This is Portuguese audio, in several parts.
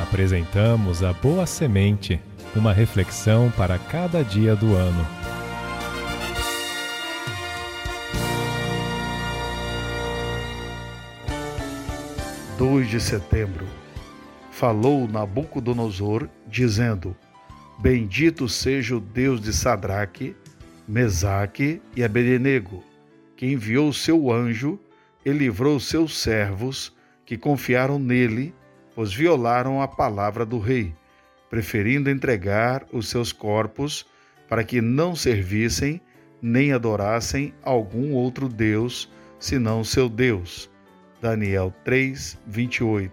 Apresentamos a Boa Semente, uma reflexão para cada dia do ano. (2 de setembro) Falou Nabucodonosor, dizendo: Bendito seja o Deus de Sadraque, Mesaque e Abednego, que enviou seu anjo e livrou seus servos que confiaram nele, pois violaram a palavra do rei, preferindo entregar os seus corpos para que não servissem nem adorassem algum outro Deus, senão seu Deus. Daniel 3, 28.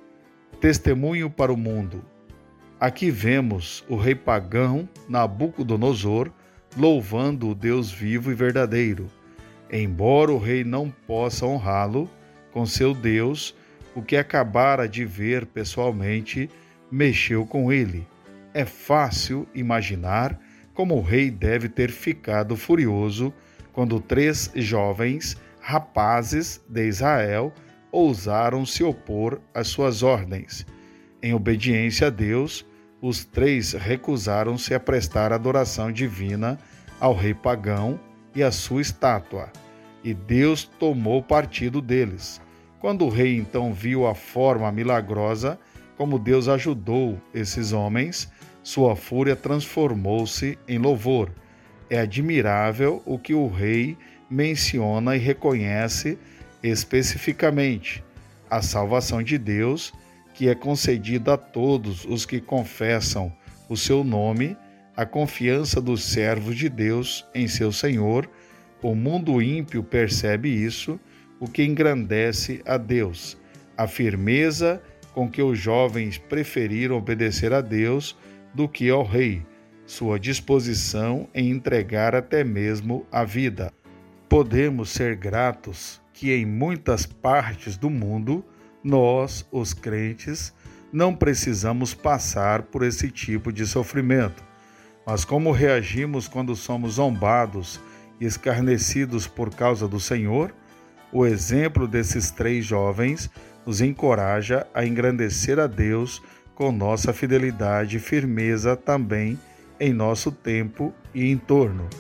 Testemunho para o mundo. Aqui vemos o rei pagão Nabucodonosor louvando o Deus vivo e verdadeiro. Embora o rei não possa honrá-lo com seu Deus, o que acabara de ver pessoalmente mexeu com ele. É fácil imaginar como o rei deve ter ficado furioso quando 3 jovens rapazes de Israel ousaram se opor às suas ordens. Em obediência a Deus, os 3 recusaram-se a prestar adoração divina ao rei pagão e à sua estátua, e Deus tomou partido deles. Quando o rei então viu a forma milagrosa como Deus ajudou esses homens, sua fúria transformou-se em louvor. É admirável o que o rei menciona e reconhece especificamente: a salvação de Deus, que é concedida a todos os que confessam o seu nome, a confiança dos servos de Deus em seu Senhor. O mundo ímpio percebe isso, o que engrandece a Deus. A firmeza com que os jovens preferiram obedecer a Deus do que ao rei, sua disposição em entregar até mesmo a vida. Podemos ser gratos que em muitas partes do mundo, nós, os crentes, não precisamos passar por esse tipo de sofrimento. Mas como reagimos quando somos zombados e escarnecidos por causa do Senhor? O exemplo desses 3 jovens nos encoraja a engrandecer a Deus com nossa fidelidade e firmeza também em nosso tempo e entorno.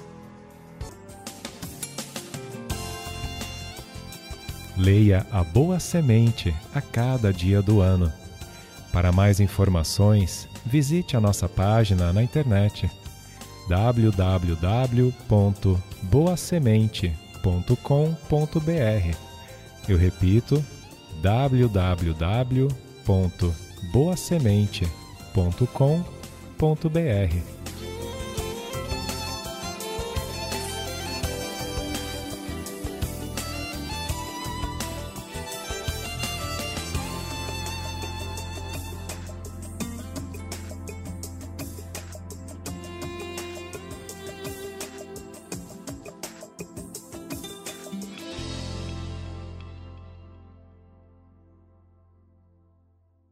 Leia a Boa Semente a cada dia do ano. Para mais informações, visite a nossa página na internet www.boasemente.com.br. Eu repito, www.boasemente.com.br.